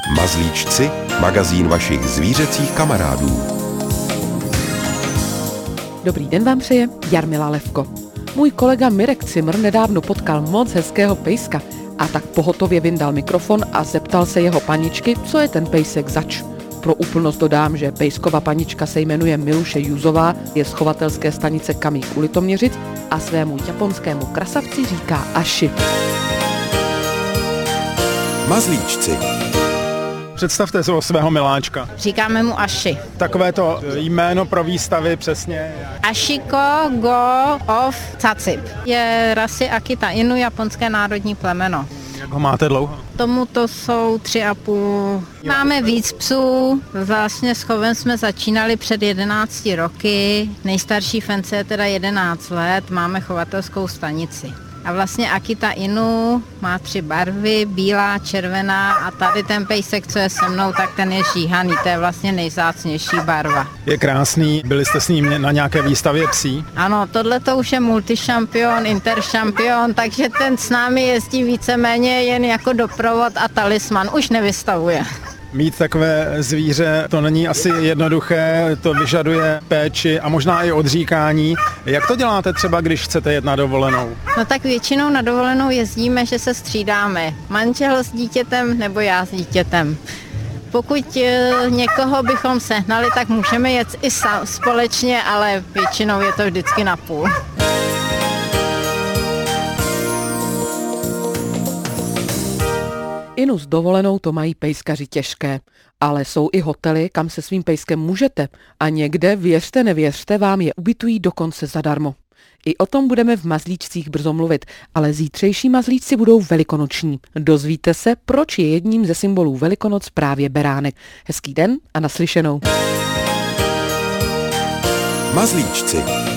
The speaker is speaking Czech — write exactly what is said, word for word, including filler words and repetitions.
Mazlíčci, magazín vašich zvířecích kamarádů. Dobrý den vám přeje Jarmila Levko. Můj kolega Mirek Cimr nedávno potkal moc hezkého pejska a tak pohotově vyndal mikrofon a zeptal se jeho paničky, co je ten pejsek zač. Pro úplnost dodám, že pejskova panička se jmenuje Miluše Juzová, je z chovatelské stanice Kamík u Litoměřic a svému japonskému krasavci říká Ashi. Mazlíčci. Představte si o svého miláčka. Říkáme mu Ashi. Takové to jméno pro výstavy přesně. Ashiko go of Cacip. Je rasy Akita Inu, japonské národní plemeno. Jak ho máte dlouho? Tomuto jsou tři a půl. Máme víc psů. Vlastně s chovem jsme začínali před jedenácti roky. Nejstarší fence je teda jedenáct let. Máme chovatelskou stanici. A vlastně Akita Inu má tři barvy, bílá, červená a tady ten pejsek, co je se mnou, tak ten je žíhaný, to je vlastně nejvzácnější barva. Je krásný, byli jste s ním na nějaké výstavě psí? Ano, tohle to už je multišampion, interšampion, takže ten s námi jezdí víceméně jen jako doprovod a talisman, už nevystavuje. Mít takové zvíře, to není asi jednoduché, to vyžaduje péči a možná i odříkání. Jak to děláte třeba, když chcete jet na dovolenou? No tak většinou na dovolenou jezdíme, že se střídáme. Manžel s dítětem nebo já s dítětem. Pokud někoho bychom sehnali, tak můžeme jet i společně, ale většinou je to vždycky na půl. Inu s dovolenou to mají pejskaři těžké, ale jsou i hotely, kam se svým pejskem můžete a někde, věřte nevěřte, vám je ubytují dokonce zadarmo. I o tom budeme v Mazlíčcích brzo mluvit, ale zítřejší mazlíčci budou velikonoční. Dozvíte se, proč je jedním ze symbolů Velikonoc právě beránek. Hezký den a naslyšenou. Mazlíčci.